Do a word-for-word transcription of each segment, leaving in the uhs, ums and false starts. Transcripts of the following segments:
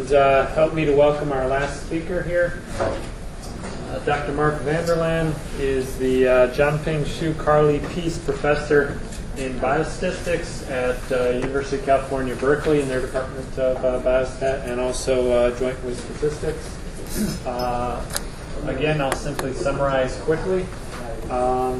and uh, help me to welcome our last speaker here. Uh, Doctor Mark Vanderlaan is the uh, Jianping Xu Carly Peace Professor in Biostatistics at uh, University of California, Berkeley, in their Department of uh, Biostat, and also uh, Joint with Statistics. Uh, again, I'll simply summarize quickly. Um,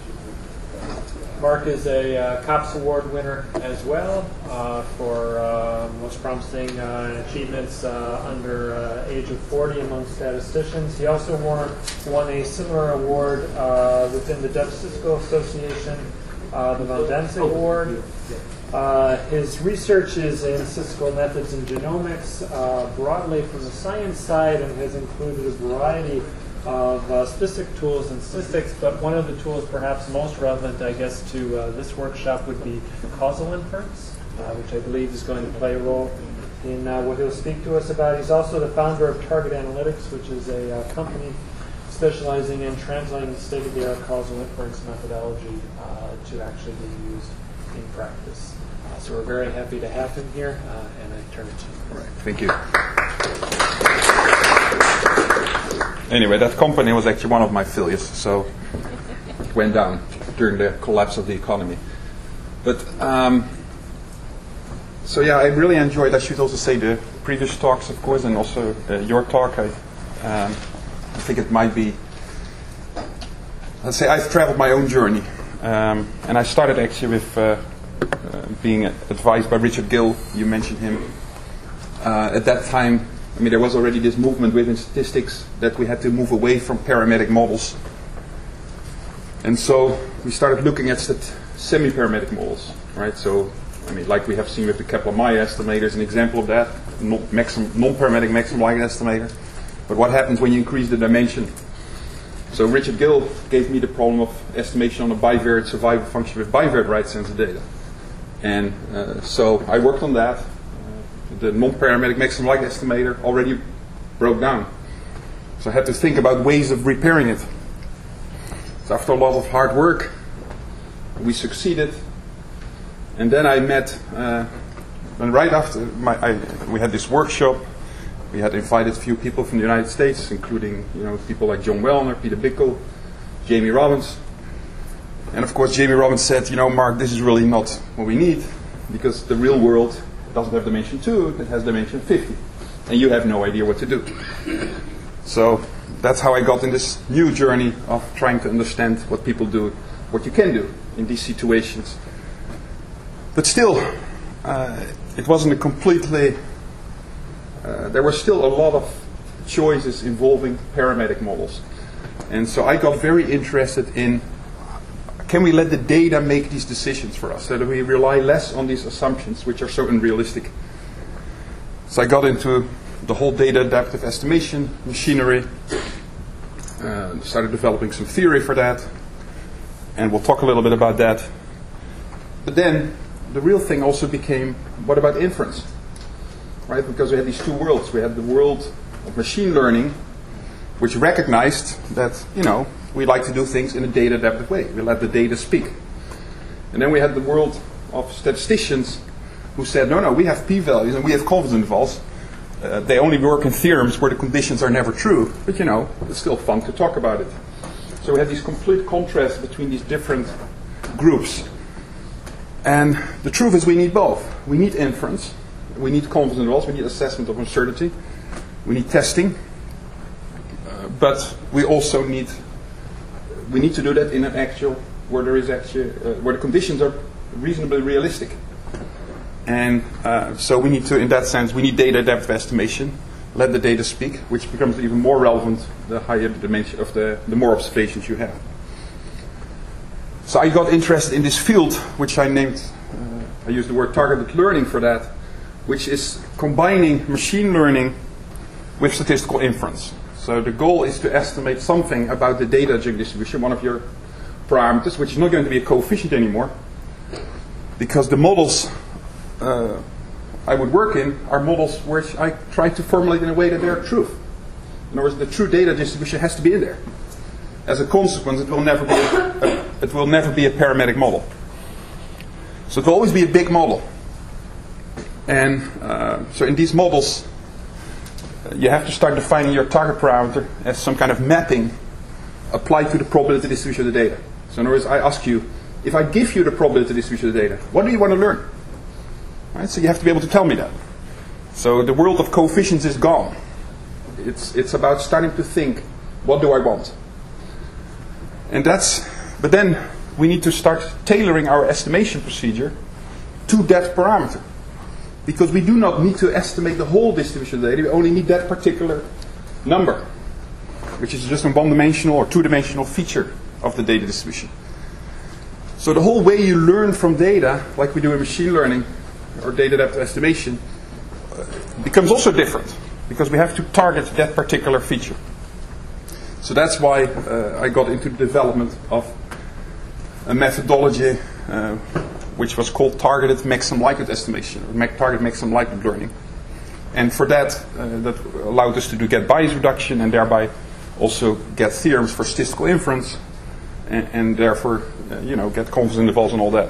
Mark is a uh, COPS Award winner as well uh, for uh, most promising uh, achievements uh, under uh, age of forty among statisticians. He also won, won a similar award uh, within the Dutch Statistical Association, uh, the Van Danzig Award. Uh, his research is in statistical methods and genomics uh, broadly from the science side, and has included a variety of uh, statistic tools and statistics, but one of the tools perhaps most relevant, I guess, to uh, this workshop would be causal inference, uh, which I believe is going to play a role in uh, what he'll speak to us about. He's also the founder of Target Analytics, which is a uh, company specializing in translating state-of-the-art causal inference methodology uh, to actually be used in practice. Uh, so we're very happy to have him here, uh, and I turn it to you. All right, thank you. Anyway, that company was actually one of my failures, so it went down during the collapse of the economy. But, um, so yeah, I really enjoyed, I should also say, the previous talks, of course, and also uh, your talk. I, um, I think it might be, let's say I've traveled my own journey. Um, and I started actually with uh, uh, being advised by Richard Gill. You mentioned him. Uh, at that time, I mean, there was already this movement within statistics that we had to move away from parametric models. And so we started looking at stat- semi-parametric models, right? So, I mean, like we have seen with the Kaplan-Meier estimator is an example of that, non- maximum, non-parametric maximum likelihood estimator. But what happens when you increase the dimension? So Richard Gill gave me the problem of estimation on a bivariate survival function with bivariate right sense data. And uh, so I worked on that. The non-parametric maximum likelihood estimator already broke down. So I had to think about ways of repairing it. So after a lot of hard work, we succeeded. And then I met, uh, and right after my, I, we had this workshop, we had invited a few people from the United States, including you know people like John Wellner, Peter Bickle, Jamie Robbins. And of course Jamie Robbins said, you know, Mark, this is really not what we need, because the real world doesn't have dimension two, it has dimension fifty. And you have no idea what to do. So that's how I got in this new journey of trying to understand what people do, what you can do in these situations. But still, uh, it wasn't a completely, uh, there were still a lot of choices involving parametric models. And so I got very interested in, can we let the data make these decisions for us so that we rely less on these assumptions, which are so unrealistic? So I got into the whole data adaptive estimation machinery, uh, started developing some theory for that, and we'll talk a little bit about that. But then the real thing also became, what about inference? Right? Because we had these two worlds. We had the world of machine learning, which recognized that, you know, we like to do things in a data adaptive way. We let the data speak. And then we had the world of statisticians who said, no, no, we have p-values and we have confidence intervals. Uh, they only work in theorems where the conditions are never true. But, you know, it's still fun to talk about it. So we had these complete contrasts between these different groups. And the truth is we need both. We need inference. We need confidence intervals. We need assessment of uncertainty. We need testing. Uh, but we also need... We need to do that in an actual, where there is actually, uh, where the conditions are reasonably realistic. And uh, so we need to, in that sense, we need data adaptive estimation, let the data speak, which becomes even more relevant the higher the dimension of the, the more observations you have. So I got interested in this field, which I named, uh, I used the word targeted learning for that, which is combining machine learning with statistical inference. So the goal is to estimate something about the data distribution, one of your parameters, which is not going to be a coefficient anymore, because the models uh, I would work in are models which I try to formulate in a way that they are truth. In other words, the true data distribution has to be in there. As a consequence, it will never be a, a, it will never be a parametric model. So it will always be a big model. And uh, so in these models, you have to start defining your target parameter as some kind of mapping applied to the probability distribution of the data. So in other words, I ask you, if I give you the probability distribution of the data, what do you want to learn? Right? So you have to be able to tell me that. So the world of coefficients is gone. It's, it's about starting to think, what do I want? And that's, but then we need to start tailoring our estimation procedure to that parameter. Because we do not need to estimate the whole distribution of the data, we only need that particular number, which is just a one-dimensional or two-dimensional feature of the data distribution. So the whole way you learn from data, like we do in machine learning or data depth estimation, uh, becomes also different, because we have to target that particular feature. So that's why uh, I got into the development of a methodology uh, which was called targeted maximum likelihood estimation, or ma- target maximum likelihood learning. And for that, uh, that allowed us to do get bias reduction and thereby also get theorems for statistical inference, and, and therefore, uh, you know, get confidence intervals and all that.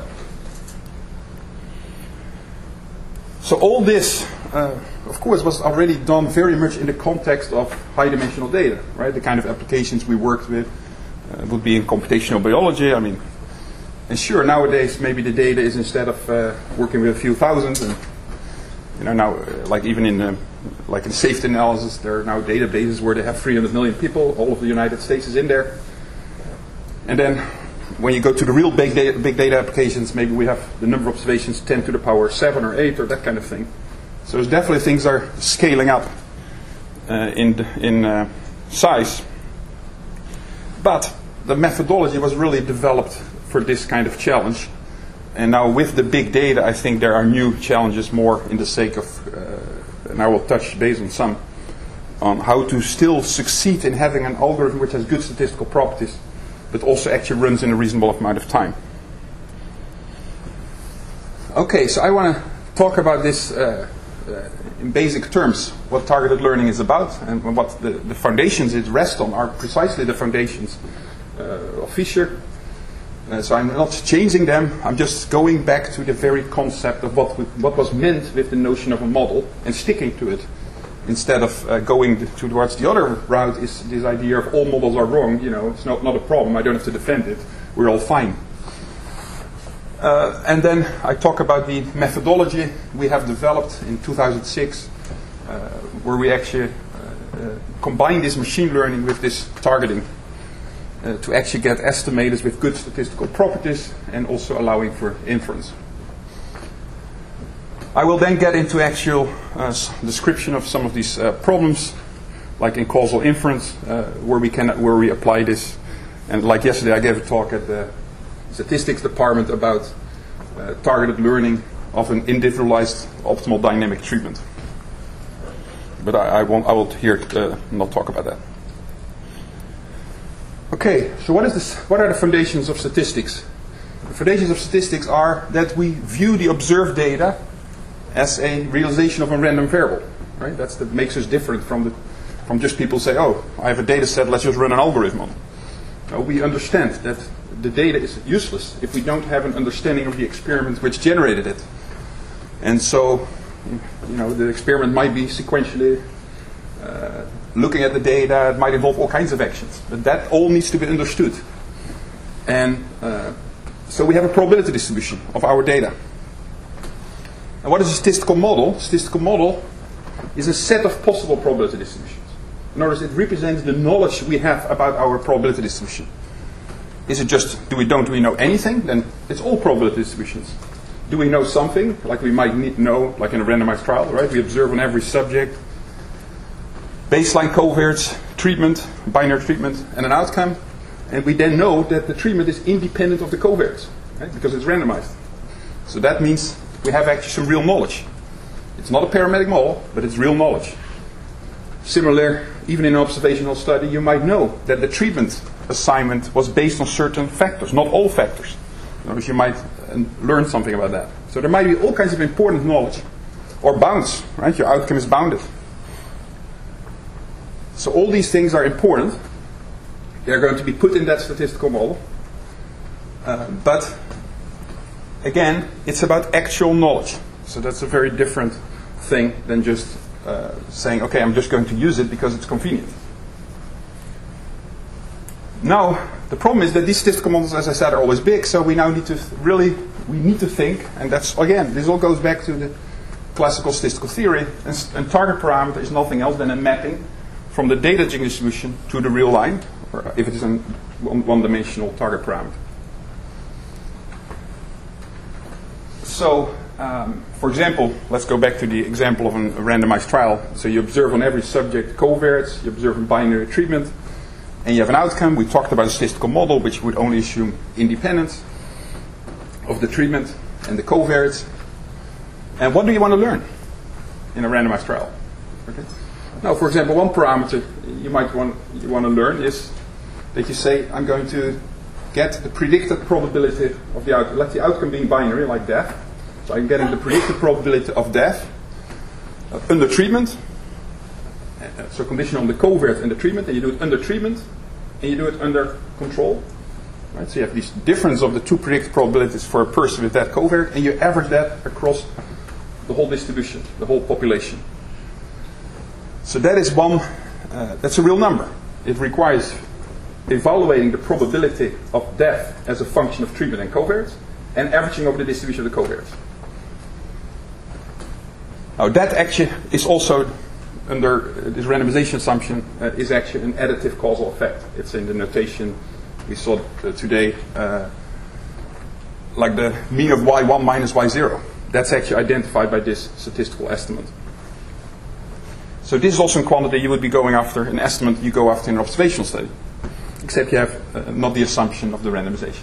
So all this, uh, of course, was already done very much in the context of high-dimensional data, right? The kind of applications we worked with uh, would be in computational biology. I mean, and sure, nowadays maybe the data is, instead of uh, working with a few thousand, and you know, now uh, like even in uh, like in safety analysis, there are now databases where they have three hundred million people. All of the United States is in there. And then when you go to the real big data, big data applications, maybe we have the number of observations ten to the power seven or eight or that kind of thing. So there's definitely things are scaling up uh, in in uh, size. But the methodology was really developed for this kind of challenge. And now with the big data, I think there are new challenges more in the sake of, uh, and I will touch base on some, on how to still succeed in having an algorithm which has good statistical properties, but also actually runs in a reasonable amount of time. Okay, so I want to talk about this uh, uh, in basic terms, what targeted learning is about, and what the, the foundations it rests on are precisely the foundations uh, of Fisher. Uh, so I'm not changing them, I'm just going back to the very concept of what, we, what was meant with the notion of a model and sticking to it. Instead of uh, going th- towards the other route, is this idea of all models are wrong, you know, it's not, not a problem, I don't have to defend it, we're all fine. Uh, and then I talk about the methodology we have developed in two thousand six, uh, where we actually uh, uh, combine this machine learning with this targeting uh, to actually get estimators with good statistical properties and also allowing for inference. I will then get into actual uh, description of some of these uh, problems, like in causal inference, uh, where we can where we apply this. And like yesterday, I gave a talk at the statistics department about uh, targeted learning of an individualized optimal dynamic treatment. But I, I won't. I will here uh, not talk about that. Okay. So what is this? What are the foundations of statistics? The foundations of statistics are that we view the observed data as a realization of a random variable, right? That's that makes us different from the from just people say, oh, I have a data set, let's just run an algorithm on it. No, we understand that the data is useless if we don't have an understanding of the experiment which generated it. And so, you know, the experiment might be sequentially uh, looking at the data, it might involve all kinds of actions, but that all needs to be understood. And uh, so we have a probability distribution of our data. And what is a statistical model? A statistical model is a set of possible probability distributions. In other words, it represents the knowledge we have about our probability distribution. Is it just, do we don't we know anything? Then it's all probability distributions. Do we know something, like we might need know, like in a randomized trial, right? We observe on every subject baseline covariates, treatment, binary treatment, and an outcome. And we then know that the treatment is independent of the covariates, right? Because it's randomized. So that means we have actually some real knowledge. It's not a parametric model, but it's real knowledge. Similar, even in an observational study, you might know that the treatment assignment was based on certain factors, not all factors. In other words, you might uh, learn something about that. So there might be all kinds of important knowledge. Or bounds, right? Your outcome is bounded. So all these things are important. They're going to be put in that statistical model. Uh, but again, it's about actual knowledge. So that's a very different thing than just uh, saying, okay, I'm just going to use it because it's convenient. Now, the problem is that these statistical models, as I said, are always big, so we now need to th- really, we need to think, and that's, again, this all goes back to the classical statistical theory, and, and target parameter is nothing else than a mapping from the data distribution to the real line, or if it is a one, one-dimensional target parameter. So, um, for example, let's go back to the example of an, a randomized trial. So you observe on every subject covariates, you observe a binary treatment, and you have an outcome. We talked about a statistical model which would only assume independence of the treatment and the covariates. And what do you want to learn in a randomized trial? Okay. Now, for example, one parameter you might want you want to learn is that you say, I'm going to get the predicted probability of the outcome. Let the outcome being binary, like death. So I'm getting the predicted probability of death uh, under treatment. Uh, so conditional on the covariate and the treatment, and you do it under treatment, and you do it under control. Right? So you have this difference of the two predicted probabilities for a person with that covariate, and you average that across the whole distribution, the whole population. So that is one, uh, that's a real number. It requires evaluating the probability of death as a function of treatment and covariates, and averaging over the distribution of the covariates. Now that actually is also, under uh, this randomization assumption, uh, is actually an additive causal effect. It's in the notation we saw uh, today, uh, like the mean of y one minus y zero. That's actually identified by this statistical estimate. So this is also in quantity you would be going after an estimate you go after in an observational study, except you have uh, not the assumption of the randomization.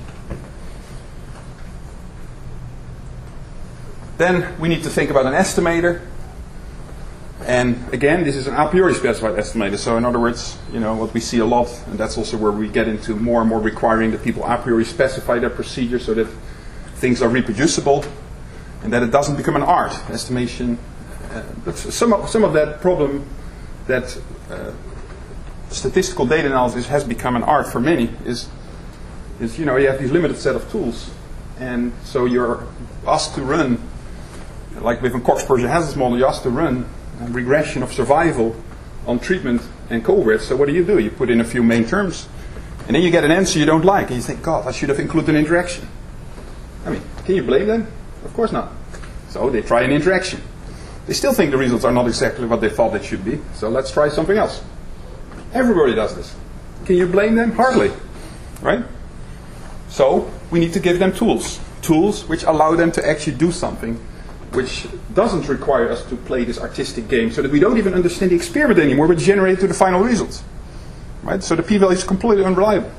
Then we need to think about an estimator. And again, this is an a priori specified estimator. So in other words, you know, what we see a lot, and that's also where we get into more and more requiring that people a priori specify their procedure so that things are reproducible and that it doesn't become an art. Estimation. Uh, but some of, some of that problem that uh, statistical data analysis has become an art for many is, is, you know, you have these limited set of tools. And so you're asked to run, like with a Cox-Pershing Hazards model, you're asked to run a regression of survival on treatment and covariates. So what do you do? You put in a few main terms, and then you get an answer you don't like, and you think, God, I should have included an interaction. I mean, can you blame them? Of course not. So they try an interaction. They still think the results are not exactly what they thought they should be, so let's try something else. Everybody does this. Can you blame them? Hardly. Right? So we need to give them tools. Tools which allow them to actually do something which doesn't require us to play this artistic game so that we don't even understand the experiment anymore but generate to the final results. Right? So the p-value is completely unreliable.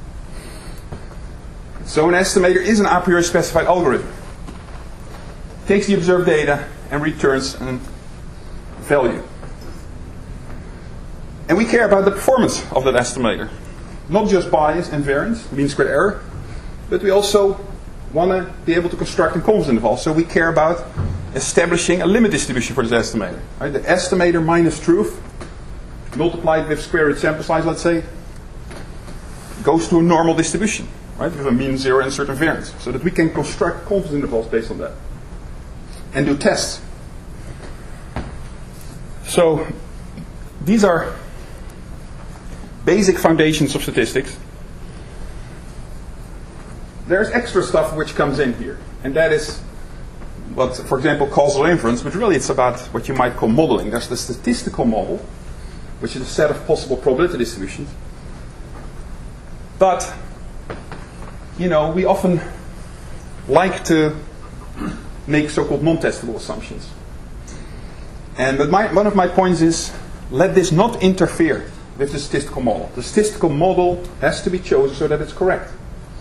So an estimator is an a priori specified algorithm. Takes the observed data and returns a value. And we care about the performance of that estimator. Not just bias and variance, mean squared error, but we also want to be able to construct a confidence interval. So we care about establishing a limit distribution for this estimator. Right? The estimator minus truth, multiplied with square root sample size, let's say, goes to a normal distribution, right? With a mean zero and a certain variance, so that we can construct confidence intervals based on that and do tests. So these are basic foundations of statistics. There's extra stuff which comes in here, and that is what, for example, causal inference, but really it's about what you might call modeling. There's the statistical model, which is a set of possible probability distributions. But, you know, we often like to make so-called non-testable assumptions. And but my, one of my points is, let this not interfere with the statistical model. The statistical model has to be chosen so that it's correct.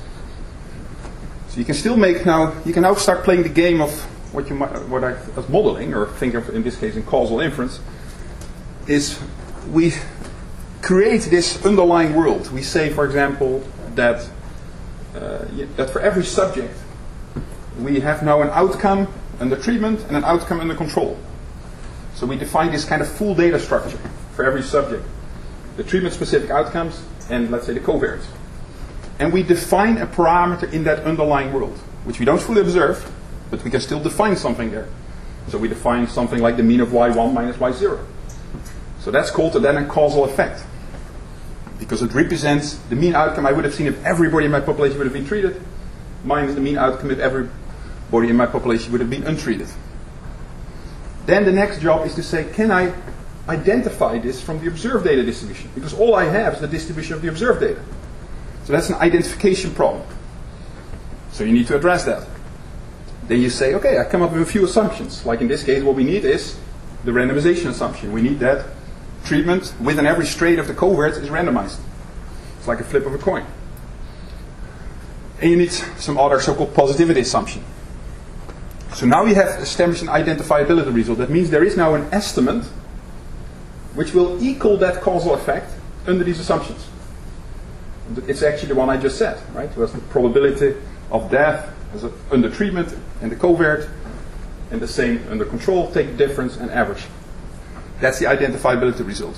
So you can still make now, you can now start playing the game of what you might, what I, as modeling, or think of in this case in causal inference, is we create this underlying world. We say, for example, that uh, that for every subject we have now an outcome under treatment and an outcome under control. So we define this kind of full data structure for every subject. The treatment-specific outcomes and, let's say, the covariates. And we define a parameter in that underlying world, which we don't fully observe, but we can still define something there. So we define something like the mean of y one minus y zero. So that's called then a causal effect, because it represents the mean outcome I would have seen if everybody in my population would have been treated, minus the mean outcome if everybody in my population would have been untreated. Then the next job is to say, can I identify this from the observed data distribution? Because all I have is the distribution of the observed data. So that's an identification problem. So you need to address that. Then you say, okay, I come up with a few assumptions. Like in this case, what we need is the randomization assumption. We need that treatment within every straight of the cohort is randomized. It's like a flip of a coin. And you need some other so-called positivity assumption. So now we have established an identifiability result. That means there is now an estimate which will equal that causal effect under these assumptions. It's actually the one I just said, right? It was the probability of death as a, under treatment and the covert, and the same under control, take the difference and average. That's the identifiability result.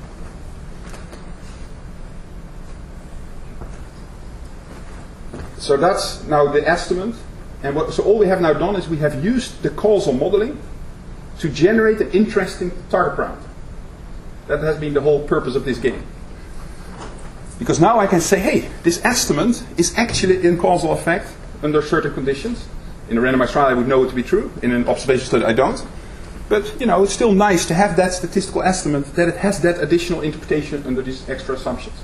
So that's now the estimate. And what, so all we have now done is we have used the causal modeling to generate an interesting target parameter. That has been the whole purpose of this game. Because now I can say, hey, this estimate is actually in causal effect under certain conditions. In a randomized trial I would know it to be true. In an observation study I don't. But, you know, it's still nice to have that statistical estimate, that it has that additional interpretation under these extra assumptions.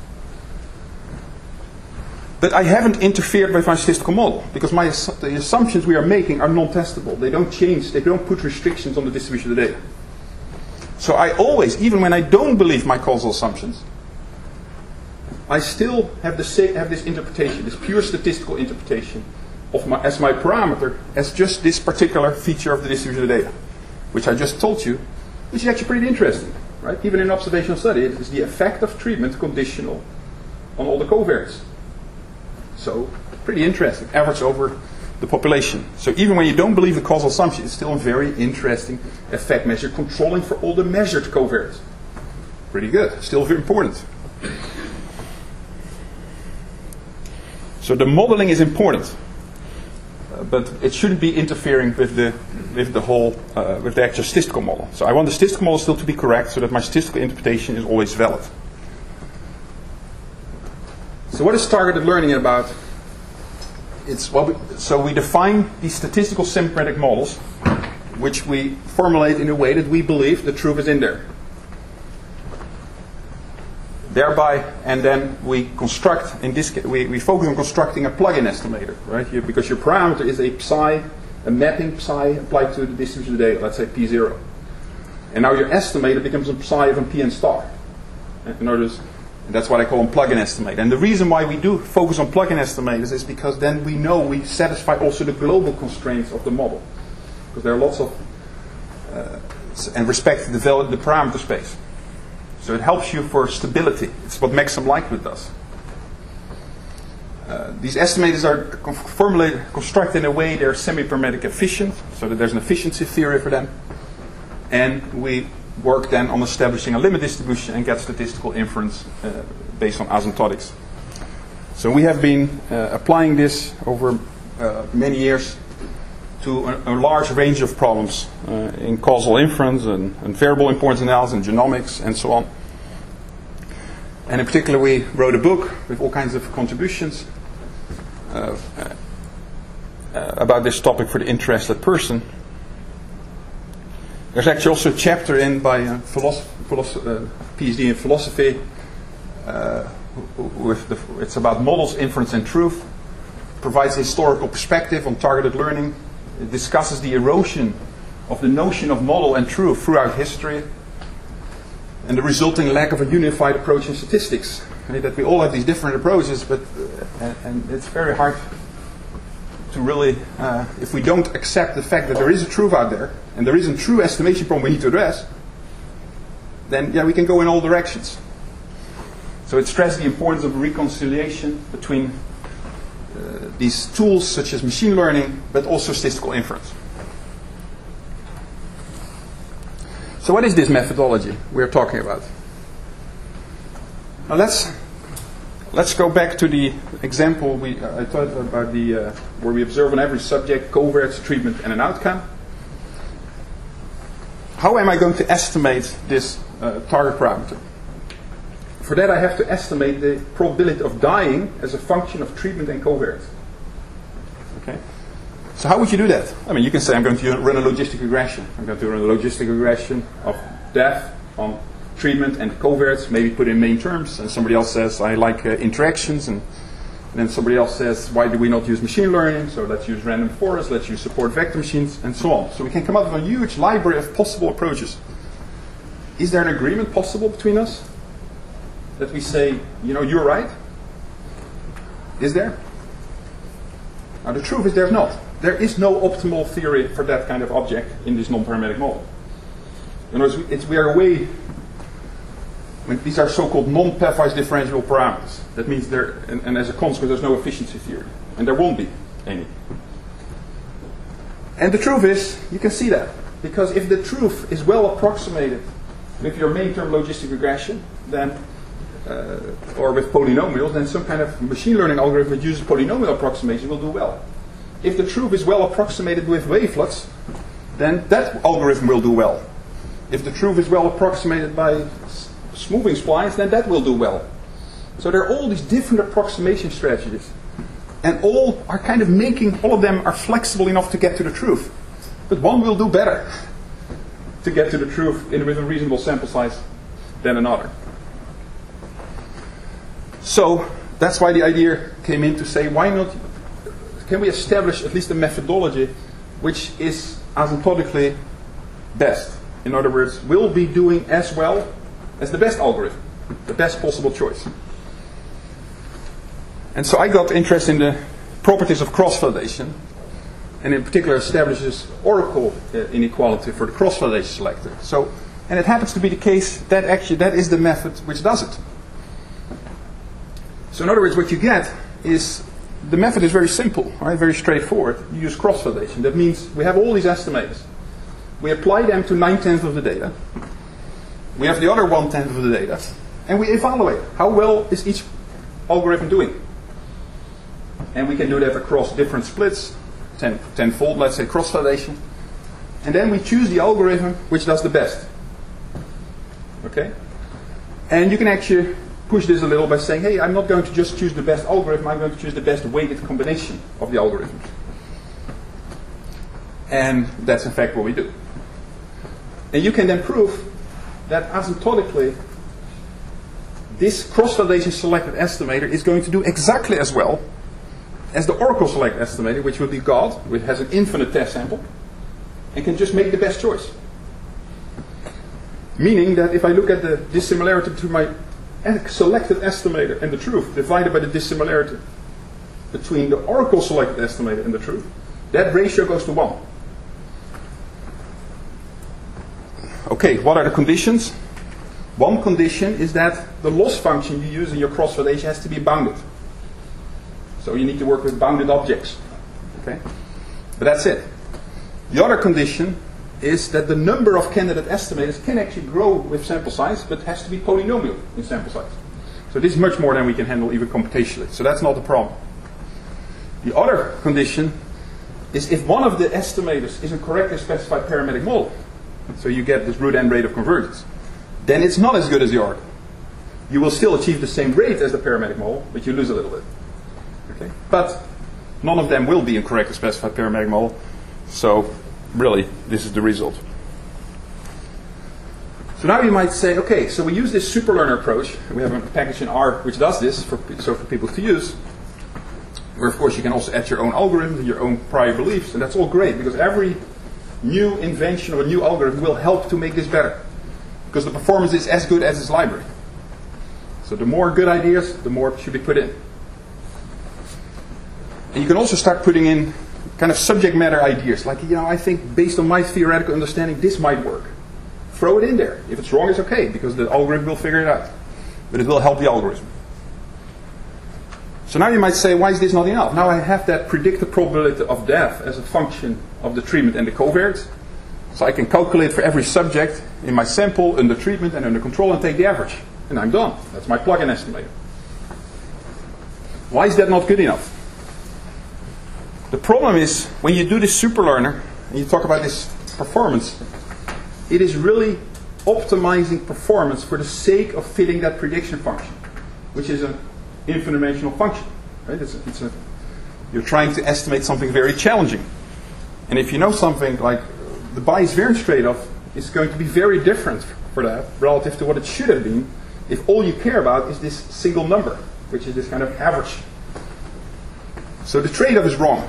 But I haven't interfered with my statistical model, because my the assumptions we are making are non-testable. They don't change, they don't put restrictions on the distribution of the data. So I always, even when I don't believe my causal assumptions, I still have, the same, have this interpretation, this pure statistical interpretation of my, as my parameter, as just this particular feature of the distribution of the data, which I just told you, which is actually pretty interesting, right? Even in an observational study, it is the effect of treatment conditional on all the covariates. So, pretty interesting, average over the population. So even when you don't believe the causal assumption, it's still a very interesting effect measure, controlling for all the measured covariates. Pretty good, still very important. So the modeling is important, uh, but it shouldn't be interfering with the with the whole uh, with the actual statistical model. So I want the statistical model still to be correct, so that my statistical interpretation is always valid. So what is targeted learning about? It's what we, so we define these statistical symptomatic models, which we formulate in a way that we believe the truth is in there. Thereby, and then we construct, in this case, we, we focus on constructing a plug-in estimator, right? You, because your parameter is a psi, a mapping psi applied to the distribution of the data, let's say P zero. And now your estimator becomes a psi of a P n star. In other words, and that's what I call a plug-in estimator. And the reason why we do focus on plug-in estimators is because then we know we satisfy also the global constraints of the model. Because there are lots of, uh, and respect the, the parameter space. So it helps you for stability. It's what Maxim Lightwood does. Uh, these estimators are formulated, constructed in a way they're semi-parametric efficient, so that there's an efficiency theory for them. And we work then on establishing a limit distribution and get statistical inference uh, based on asymptotics. So we have been uh, applying this over uh, many years to a, a large range of problems uh, in causal inference and, and variable importance analysis and genomics and so on. And in particular we wrote a book with all kinds of contributions uh, uh, about this topic for the interested person. There's actually also a chapter in by a philosoph- philosoph- uh, PhD in philosophy. Uh, with the, it's about models, inference, and truth. Provides a historical perspective on targeted learning. It discusses the erosion of the notion of model and truth throughout history, and the resulting lack of a unified approach in statistics. Right? That we all have these different approaches, but uh, and, and it's very hard to really, uh, if we don't accept the fact that there is a truth out there, and there is a true estimation problem we need to address, then yeah, we can go in all directions. So it stresses the importance of reconciliation between uh, these tools such as machine learning, but also statistical inference. So what is this methodology we're talking about? Now let's let's go back to the example we uh, I talked about the uh, where we observe on every subject coverts, treatment, and an outcome. how am I going to estimate this uh, target parameter? For that, I have to estimate the probability of dying as a function of treatment and covariance. Okay. So how would you do that? I mean, you can say I'm going to run a logistic regression. I'm going to run a logistic regression of death on treatment and covariance, maybe put in main terms, and somebody else says I like uh, interactions, and then somebody else says why do we not use machine learning, so let's use random forest, let's use support vector machines, and so on. So we can come up with a huge library of possible approaches. Is there an agreement possible between us? That we say, you know, you're right? Is there? Now the truth is there's not. There is no optimal theory for that kind of object in this non-parametric model. In other words, it's, we are away. I mean, these are so-called non-pathwise differentiable parameters. That means there, and, and as a consequence, there's no efficiency theory, and there won't be any. And the truth is, you can see that because if the truth is well approximated with your main term logistic regression, then uh, or with polynomials, then some kind of machine learning algorithm that uses polynomial approximation will do well. If the truth is well approximated with wavelets, then that algorithm will do well. If the truth is well approximated by smoothing splines, then that will do well. So there are all these different approximation strategies. And all are kind of making, all of them are flexible enough to get to the truth. But one will do better to get to the truth in, with a reasonable sample size than another. So that's why the idea came in to say, why not, can we establish at least a methodology which is asymptotically best? In other words, will be doing as well as the best algorithm, the best possible choice. And so I got interested in the properties of cross-validation, and in particular establishes oracle uh, inequality for the cross-validation selector. So, and it happens to be the case that actually that is the method which does it. So in other words, what you get is, the method is very simple, right? Very straightforward. You use cross-validation. That means we have all these estimators. We apply them to nine-tenths of the data. We have the other one-tenth of the data. And we evaluate how well is each algorithm doing. And we can do that across different splits, ten, tenfold, let's say, cross-validation. And then we choose the algorithm which does the best. Okay? And you can actually push this a little by saying, hey, I'm not going to just choose the best algorithm, I'm going to choose the best weighted combination of the algorithms. And that's in fact what we do. And you can then prove that asymptotically, this cross-validation selected estimator is going to do exactly as well as the oracle selected estimator, which will be God, which has an infinite test sample, and can just make the best choice. Meaning that if I look at the dissimilarity between my selected estimator and the truth, divided by the dissimilarity between the oracle selected estimator and the truth, that ratio goes to one. Okay, what are the conditions? One condition is that the loss function you use in your cross-validation has to be bounded. So you need to work with bounded objects. Okay? But that's it. The other condition is that the number of candidate estimators can actually grow with sample size, but has to be polynomial in sample size. So this is much more than we can handle even computationally. So that's not a problem. The other condition is if one of the estimators is a correctly specified parametric model, so you get this root n rate of convergence, then it's not as good as the oracle. You will still achieve the same rate as the parametric model, but you lose a little bit. Okay? But none of them will be a correctly specified parametric model, so really, this is the result. So now you might say, okay, so we use this superlearner approach. We have a package in R which does this, for, so for people to use. Where, of course, you can also add your own algorithm, your own prior beliefs, and that's all great, because every new invention or new algorithm will help to make this better. Because the performance is as good as its library. So the more good ideas, the more should be put in. And you can also start putting in kind of subject matter ideas, like, you know, I think based on my theoretical understanding, this might work. Throw it in there. If it's wrong, it's okay, because the algorithm will figure it out. But it will help the algorithm. So now you might say, why is this not enough? Now I have that predicted probability of death as a function of the treatment and the covariance. So I can calculate for every subject in my sample, under treatment and under control, and take the average. And I'm done. That's my plug-in estimator. Why is that not good enough? The problem is, when you do this superlearner, and you talk about this performance, it is really optimizing performance for the sake of fitting that prediction function, which is an infinite dimensional function. Right? It's a, it's a, you're trying to estimate something very challenging. And if you know something like the bias variance trade-off is going to be very different for that relative to what it should have been if all you care about is this single number, which is this kind of average. So the trade-off is wrong.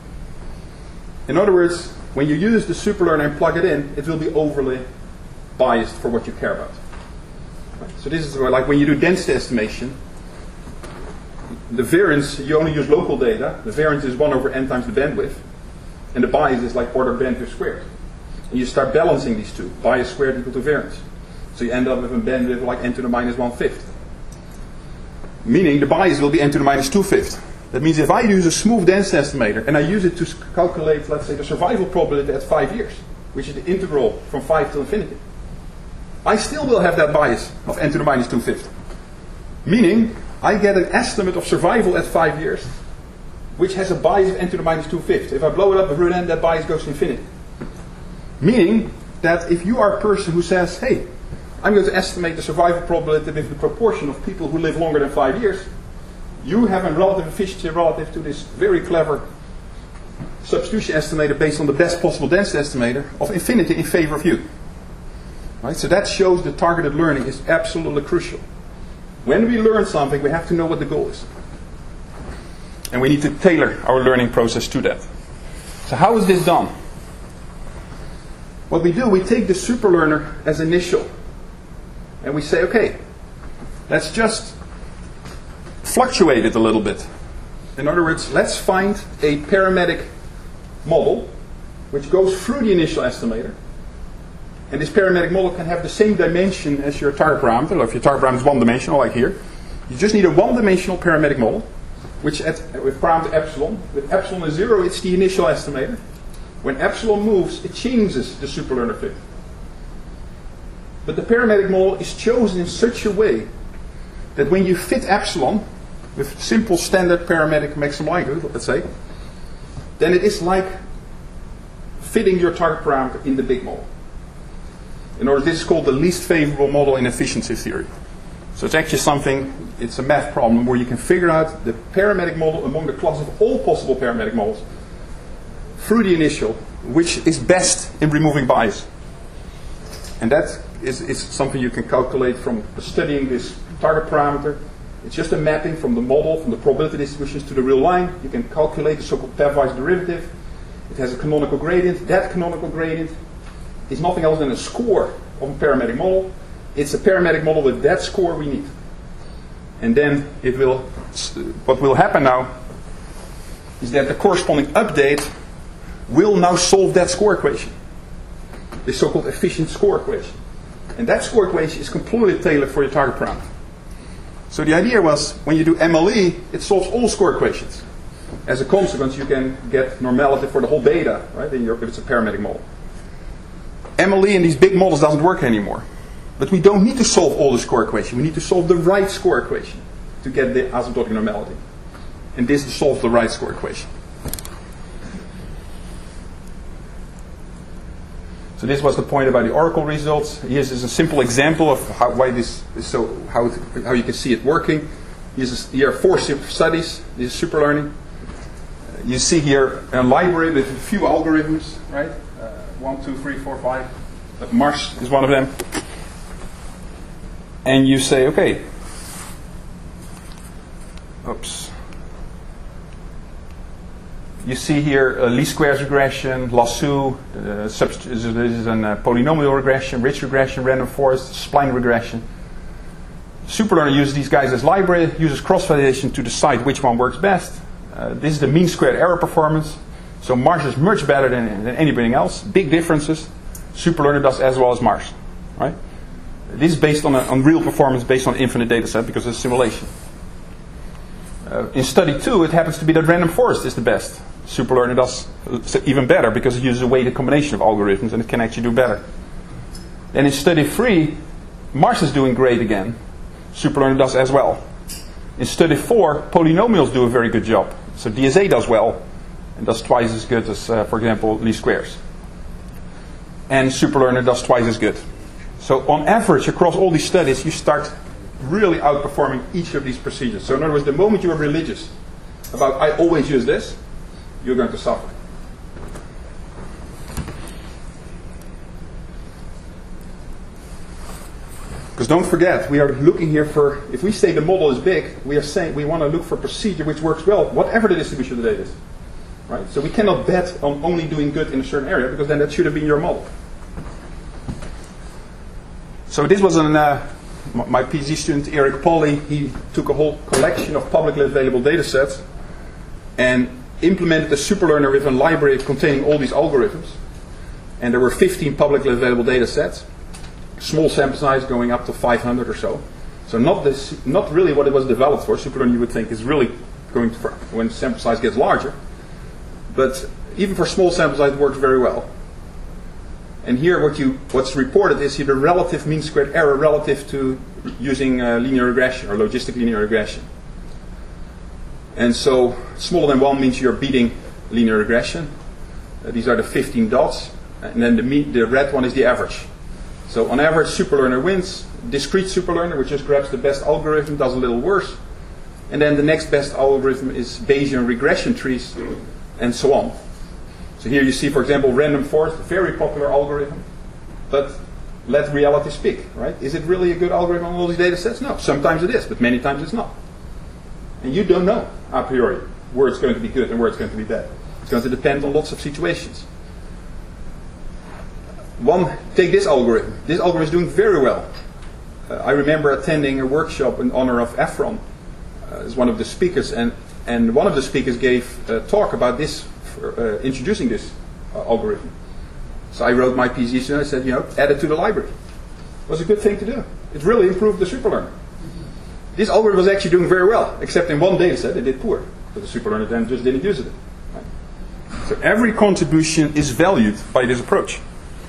In other words, when you use the superlearner and plug it in, it will be overly biased for what you care about. Right? So this is where, like when you do density estimation, the variance, you only use local data. The variance is one over n times the bandwidth. And the bias is like order bandwidth squared. And you start balancing these two. Bias squared equal to variance. So you end up with a bandwidth like n to the minus one-fifth. Meaning the bias will be n to the minus two-fifths. That means if I use a smooth density estimator and I use it to calculate, let's say, the survival probability at five years, which is the integral from five to infinity, I still will have that bias of n to the minus two-fifths. Meaning I get an estimate of survival at five years, which has a bias of n to the minus two-fifths. If I blow it up with root n, that bias goes to infinity. Meaning that if you are a person who says, hey, I'm going to estimate the survival probability with the proportion of people who live longer than five years, you have a relative efficiency relative to this very clever substitution estimator based on the best possible density estimator of infinity in favor of you. Right? So that shows that targeted learning is absolutely crucial. When we learn something, we have to know what the goal is. And we need to tailor our learning process to that. So how is this done? What we do, we take the superlearner as initial. And we say, okay, let's just fluctuate it a little bit. In other words, let's find a parametric model which goes through the initial estimator. And this parametric model can have the same dimension as your target parameter. Or if your target parameter is one-dimensional, like here, you just need a one-dimensional parametric model, which at, with parameter epsilon, with epsilon is zero, it's the initial estimator. When epsilon moves, it changes the superlearner fit. But the parametric model is chosen in such a way that when you fit epsilon with simple standard parametric maximum likelihood, let's say, then it is like fitting your target parameter in the big model. In other words, this is called the least favorable model in efficiency theory. So it's actually something, it's a math problem where you can figure out the parametric model among the class of all possible parametric models through the initial, which is best in removing bias. And that is, is something you can calculate from studying this target parameter. It's just a mapping from the model, from the probability distributions to the real line. You can calculate the so-called pairwise derivative. It has a canonical gradient. That canonical gradient is nothing else than a score of a parametric model. It's a parametric model with that score we need. And then it will, what will happen now is that the corresponding update will now solve that score equation. The so-called efficient score equation. And that score equation is completely tailored for your target parameter. So the idea was, when you do M L E, it solves all score equations. As a consequence, you can get normality for the whole beta, right? In your, if it's a parametric model. M L E in these big models doesn't work anymore. But we don't need to solve all the score equations. We need to solve the right score equation to get the asymptotic normality. And this solves the right score equation. So this was the point about the Oracle results. Here's just a simple example of how, why this is so how it, how you can see it working. Here's, here are four studies. This is superlearning. Uh, you see here a library with a few algorithms, right? Uh, one, two, three, four, five. But Mars is one of them. And you say, okay. Oops. You see here uh, least squares regression, lasso, uh, subst- this is a uh, polynomial regression, rich regression, random forest, spline regression. Superlearner uses these guys as library, uses cross-validation to decide which one works best. Uh, this is the mean squared error performance. So Mars is much better than, than anything else. Big differences. Superlearner does as well as Mars, right? This is based on, a, on real performance, based on infinite data set because it's simulation. Uh, in study two, it happens to be that random forest is the best. Superlearner does even better because it uses a weighted combination of algorithms and it can actually do better. And in study three, Mars is doing great again. Superlearner does as well. In study four, polynomials do a very good job. So D S A does well and does twice as good as, uh, for example, least squares. and superlearner does twice as good. So on average, across all these studies, you start really outperforming each of these procedures. So in other words, the moment you are religious about I always use this, you're going to suffer. Because don't forget, we are looking here for, if we say the model is big, we are saying we want to look for a procedure which works well, whatever the distribution of the data is. Right? So we cannot bet on only doing good in a certain area, because then that should have been your model. So this was an, uh, my PhD student, Eric Polly. He took a whole collection of publicly available data sets and implemented a superlearner with a library containing all these algorithms. And there were fifteen publicly available data sets. Small sample size going up to five hundred or so. So not this, not really what it was developed for. Superlearning, you would think, is really going to, when sample size gets larger. But even for small sample size, it works very well. And here, what you what's reported is here the relative mean squared error relative to using uh, linear regression or logistic linear regression. And so, smaller than one means you're beating linear regression. Uh, these are the fifteen dots, and then the mean, the red one is the average. So on average, superlearner wins. Discrete superlearner, which just grabs the best algorithm, does a little worse. And then the next best algorithm is Bayesian regression trees, and so on. So here you see, for example, random forest, very popular algorithm. But let reality speak, right? Is it really a good algorithm on all these data sets? No. Sometimes it is, but many times it's not. And you don't know, a priori, where it's going to be good and where it's going to be bad. It's going to depend on lots of situations. One, take this algorithm. This algorithm is doing very well. Uh, I remember attending a workshop in honor of Efron uh, as one of the speakers, and, and one of the speakers gave a talk about this, for, uh, introducing this uh, algorithm. So I wrote my P Z and I said, you know, add it to the library. It was a good thing to do. It really improved the superlearner. This algorithm was actually doing very well, except in one data set it did poor. But the superlearner then just didn't use it. Right? So every contribution is valued by this approach.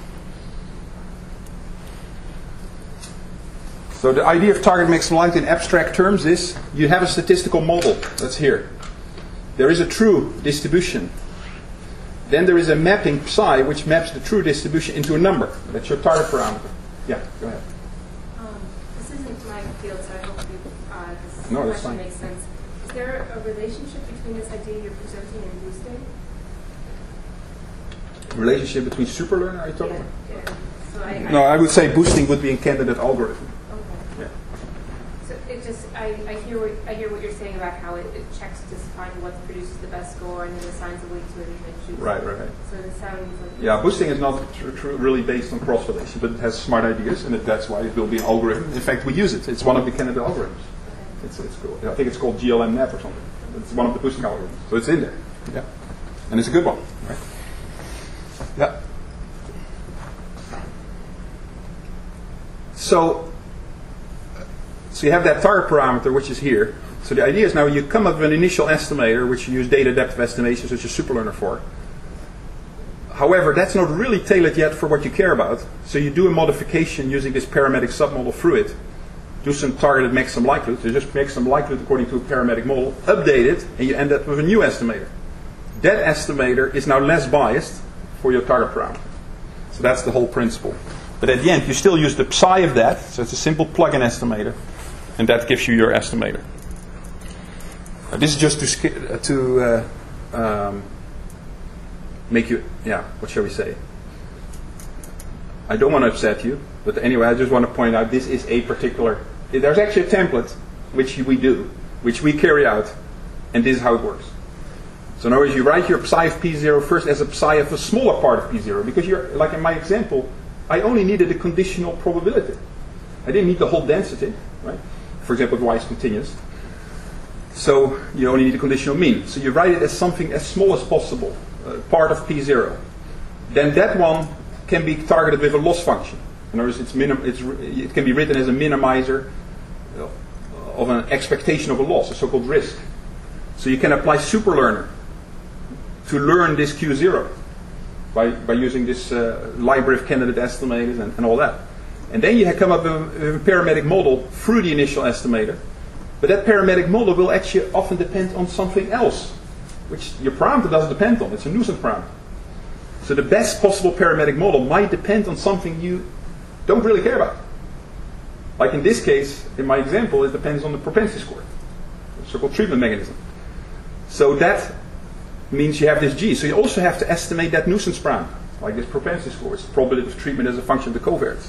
So the idea of target maximum likelihood in abstract terms is you have a statistical model that's here. There is a true distribution. Then there is a mapping psi which maps the true distribution into a number. That's your target parameter. Yeah, go ahead. Um, this isn't my field, so I hope you, uh, this no, that's question fine. makes sense. Is there a relationship between this idea you're presenting and boosting? Relationship between superlearner, are you talking Yeah, about? yeah. So I, No, I would say boosting would be a candidate algorithm. Okay. Yeah. So it just, I, I hear what I hear what you're saying about how it, it checks to find what produces the best score and then assigns a weight to it and then chooses. Right, right, right. So it sounds like Yeah, boosting is not tr- tr- really based on cross-validation, but it has smart ideas, and it, that's why it will be an algorithm. In fact, we use it. It's one of the candidate algorithms. It's, it's cool. I think it's called G L M Map or something. It's one of the boosting algorithms. So it's in there. Yeah. And it's a good one. Right? Yeah. So, so you have that target parameter, which is here. So the idea is now you come up with an initial estimator, which you use data adaptive estimation, such as superlearner for. However, that's not really tailored yet for what you care about. So you do a modification using this parametric submodel through it. Do some targeted maximum likelihood. So just maximum likelihood according to a parametric model. Update it, and you end up with a new estimator. That estimator is now less biased for your target parameter. So that's the whole principle. But at the end, you still use the psi of that. So it's a simple plug-in estimator. And that gives you your estimator. Uh, this is just to, sk- uh, to uh, um, make you, yeah, what shall we say? I don't want to upset you, but anyway, I just want to point out this is a particular, there's actually a template which we do, which we carry out, and this is how it works. So in other words, you write your psi of P zero first as a psi of a smaller part of P zero, because you're, like in my example, I only needed a conditional probability. I didn't need the whole density, right? For example, if y is continuous. So you only need a conditional mean. So you write it as something as small as possible, uh, part of P zero. Then that one can be targeted with a loss function. In other words, it's minim- it's, it can be written as a minimizer of an expectation of a loss, a so-called risk. So you can apply superlearner to learn this Q zero by, by using this uh, library of candidate estimators and, and all that. And then you come up with a, with a parametric model through the initial estimator. But that parametric model will actually often depend on something else, which your parameter doesn't depend on. It's a nuisance parameter. So the best possible parametric model might depend on something you don't really care about. Like in this case, in my example, it depends on the propensity score, the so-called treatment mechanism. So that means you have this G. So you also have to estimate that nuisance parameter, like this propensity score. It's the probability of treatment as a function of the covariates.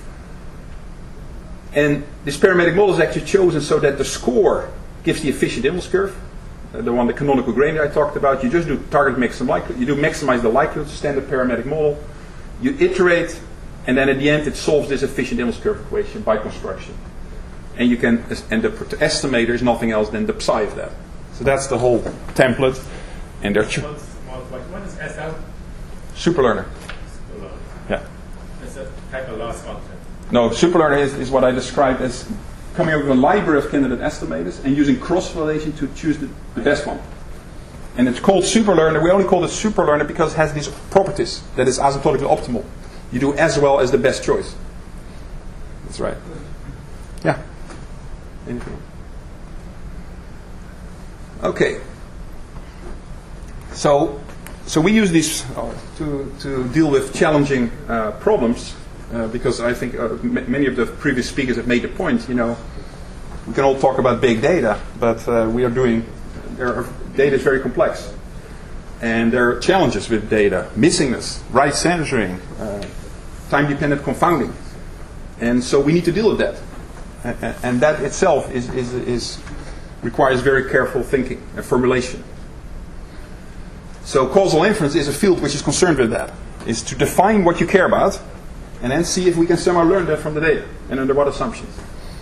And this parametric model is actually chosen so that the score gives the efficient impulse curve, uh, the one, the canonical gradient I talked about. You just do target maximum likelihood. You do maximize the likelihood, standard parametric model. You iterate, and then at the end it solves this efficient impulse curve equation by construction. And you can, and the estimator is nothing else than the psi of that. So that's the whole template. And they're ch- what is S L? Superlearner. Yeah. It's a type of loss function. No, superlearner is, is what I described as coming up with a library of candidate estimators and using cross-validation to choose the, the best one. And it's called superlearner. We only call it superlearner because it has these properties that is asymptotically optimal. You do as well as the best choice. That's right. Yeah. Anything? Okay. So, so we use these uh, to to deal with challenging uh, problems uh, because I think uh, m- many of the previous speakers have made the point. You know, we can all talk about big data, but uh, we are doing there are, data is very complex, and there are challenges with data: missingness, right censoring, uh, time-dependent confounding, and so we need to deal with that, and, and that itself is is is requires very careful thinking and formulation. So causal inference is a field which is concerned with that, is to define what you care about and then see if we can somehow learn that from the data and under what assumptions.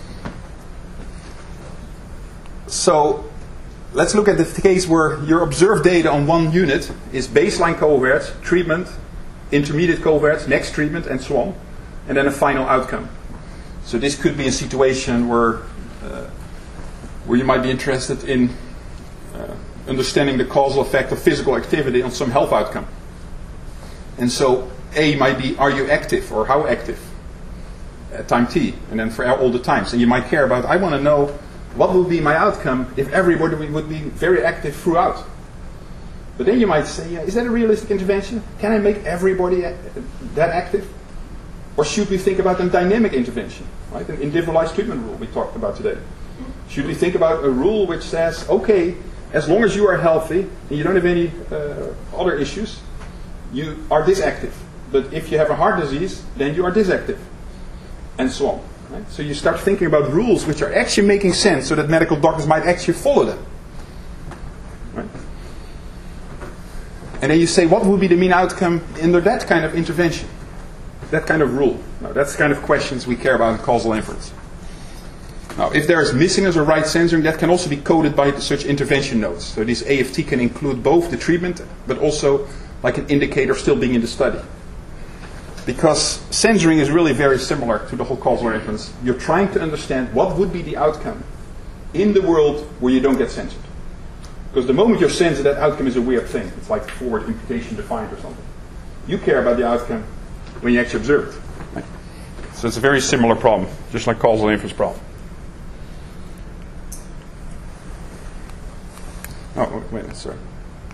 So let's look at the case where your observed data on one unit is baseline covariates, treatment, intermediate covariates, next treatment, and so on, and then a final outcome. So this could be a situation where uh, where you might be interested in uh, understanding the causal effect of physical activity on some health outcome. And so A might be, are you active or how active at time t, and then for all the times. And you might care about, I want to know what would be my outcome if everybody would be very active throughout. But then you might say, yeah, is that a realistic intervention? Can I make everybody that active? Or should we think about a dynamic intervention, right? An individualized treatment rule we talked about today. Should we think about a rule which says, okay, as long as you are healthy and you don't have any uh, other issues, you are disactive. But if you have a heart disease, then you are disactive. And so on. Right? So you start thinking about rules which are actually making sense so that medical doctors might actually follow them. Right? And then you say, what would be the mean outcome under that kind of intervention? That kind of rule. Now, that's the kind of questions we care about in causal inference. Now, if there is missingness or right censoring, that can also be coded by such intervention nodes. So these A F T can include both the treatment, but also like an indicator still being in the study. Because censoring is really very similar to the whole causal inference. You're trying to understand what would be the outcome in the world where you don't get censored. Because the moment you're censored, that outcome is a weird thing. It's like forward imputation defined or something. You care about the outcome when you actually observe it. Right? So it's a very similar problem, just like causal inference problem. Oh, wait a minute, sorry.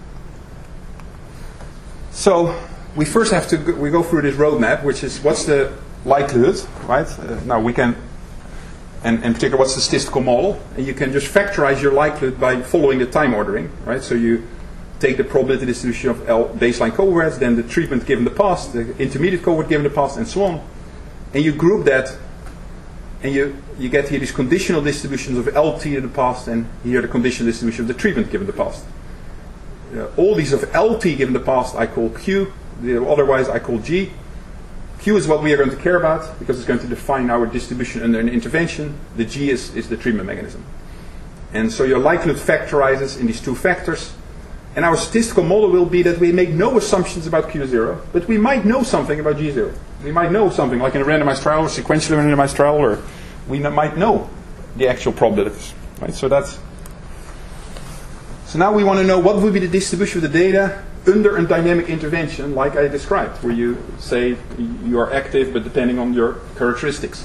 So we first have to go, we go through this roadmap, which is what's the likelihood, right? Uh, now we can, and in particular, what's the statistical model? And you can just factorize your likelihood by following the time ordering, right? So you take the probability distribution of L baseline covariates, then the treatment given the past, the intermediate cohort given the past, and so on, and you group that. And you, you get here these conditional distributions of L T in the past, and here the conditional distribution of the treatment given the past. Uh, all these of L T given the past I call Q, the, otherwise I call G. Q is what we are going to care about, because it's going to define our distribution under an intervention. The G is, is the treatment mechanism. And so your likelihood factorizes in these two factors. And our statistical model will be that we make no assumptions about Q zero, but we might know something about G zero. We might know something, like in a randomized trial, or sequentially randomized trial, or we n- might know the actual probabilities. Right? So that's. So now we want to know what would be the distribution of the data under a dynamic intervention, like I described, where you say you are active, but depending on your characteristics.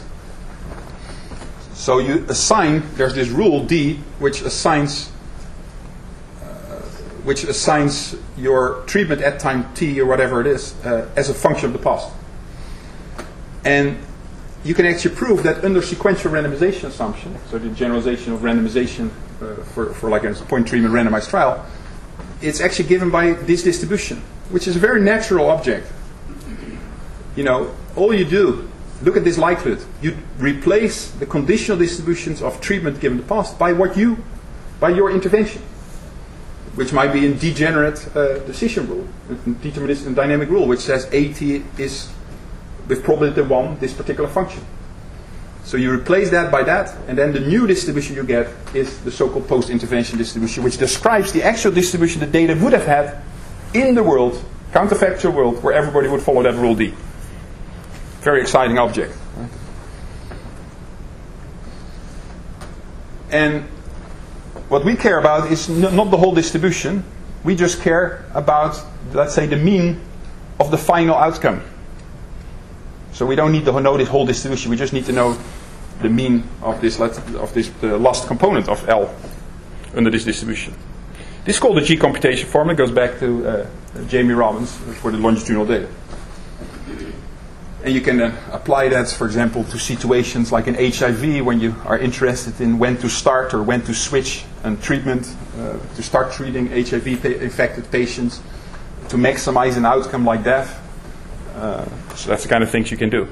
So you assign. There's this rule D, which assigns which assigns your treatment at time t or whatever it is uh, as a function of the past. And you can actually prove that under sequential randomization assumption, so the generalization of randomization uh, for, for like a point treatment randomized trial, it's actually given by this distribution, which is a very natural object. You know, all you do, look at this likelihood. You replace the conditional distributions of treatment given the past by what you, by your intervention, which might be a degenerate uh, decision rule, a deterministic dynamic rule, which says AT is with probability one this particular function. So you replace that by that, and then the new distribution you get is the so-called post-intervention distribution, which describes the actual distribution the data would have had in the world, counterfactual world, where everybody would follow that rule D. Very exciting object. Right? And what we care about is n- not the whole distribution. We just care about, let's say, the mean of the final outcome. So we don't need to know this whole distribution. We just need to know the mean of this of this the last component of L under this distribution. This is called the G computation formula. It goes back to uh, Jamie Robbins for the longitudinal data. And you can uh, apply that, for example, to situations like in H I V, when you are interested in when to start or when to switch and treatment, uh, to start treating H I V-infected patients, to maximize an outcome like death. Uh, so that's the kind of things you can do.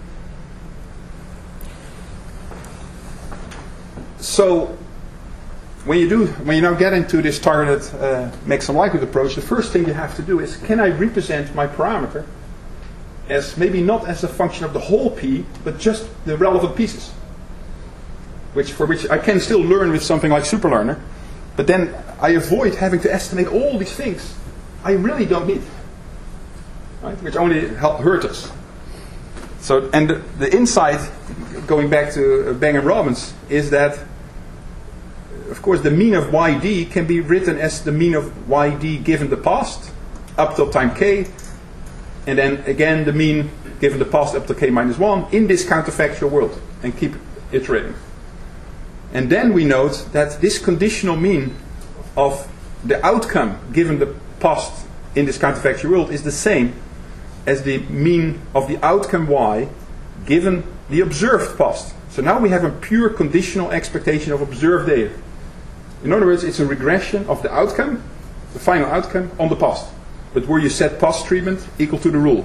So when you do, when you now get into this targeted uh, maximum likelihood approach, the first thing you have to do is, can I represent my parameter as maybe not as a function of the whole P, but just the relevant pieces, which for which I can still learn with something like Superlearner, but then I avoid having to estimate all these things I really don't need, right? Which only help hurt us. So, and the, the insight, going back to uh, Bang and Robbins, is that, of course, the mean of Y D can be written as the mean of Y D given the past, up till time k, and then again the mean given the past up to k minus one in this counterfactual world, and keep iterating. And then we note that this conditional mean of the outcome given the past in this counterfactual world is the same as the mean of the outcome y given the observed past. So now we have a pure conditional expectation of observed data. In other words, it's a regression of the outcome, the final outcome, on the past. But where you set past treatment equal to the rule.